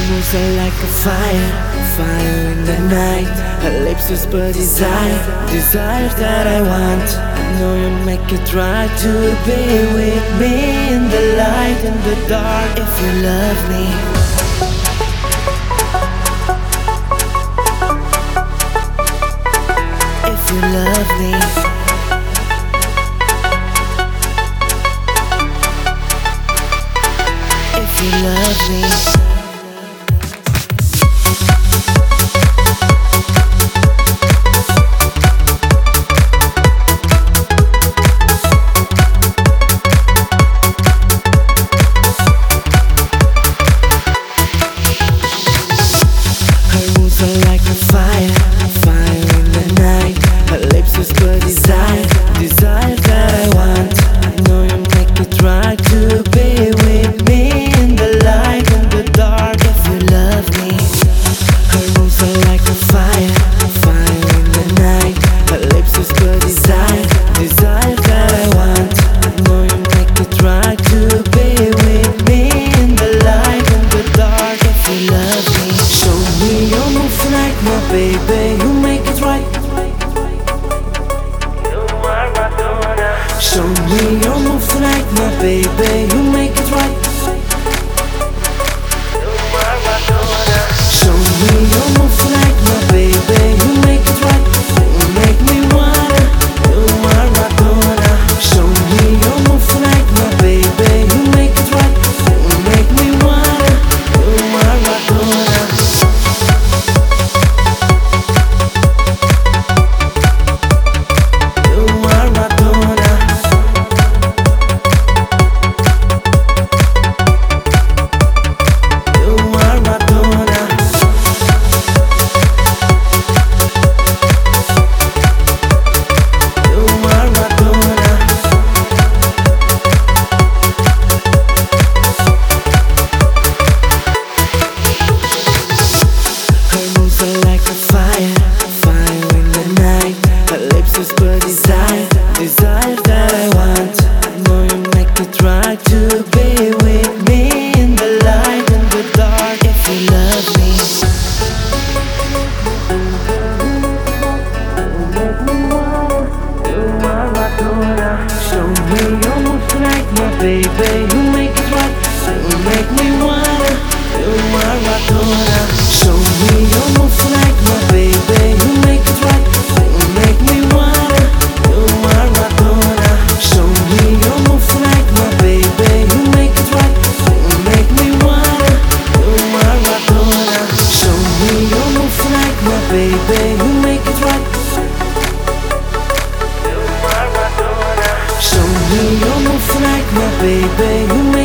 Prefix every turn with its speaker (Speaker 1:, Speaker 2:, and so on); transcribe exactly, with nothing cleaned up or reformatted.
Speaker 1: moves are like a fire, fire in the night. Her lips whisper desire, desire that I want. I know you make it right to be with me in the light and the dark. If you love me, if you love me, if you love me. Like a fire, fire in the night. Her lips whisper desire, desire that I want. I know you make it right to be with me in the light and the dark. If you love me, her moves are like a fire, fire in the night. Her lips whisper desire, desire that I want. I know you make it right to be with me in the light and the dark. If you love me, show me your move tonight, my baby, you make it right. Show me your move tonight, my baby, you make it right. Show me your move tonight, my baby, you make it right. You make me wanna, you are Madonna. Show me your move tonight, my baby, you make it right. You make me wanna, you are Madonna. Like a fire, fire in the night. Her lips whisper desire, desire that I want. I know you make it right to be with me in the light and the dark. If you love me, you are Madonna. Show me your move tonight, my baby, you make it right. You make me wanna, you are Madonna. Show me your move tonight, my baby, you make it right. You make me wanna, you are Madonna. Show me your move tonight, my baby, you make it right. You make me wanna, you are Madonna. Show me your move tonight, my baby, you make it right. You are Madonna. Show me your move tonight, my baby, you make it right.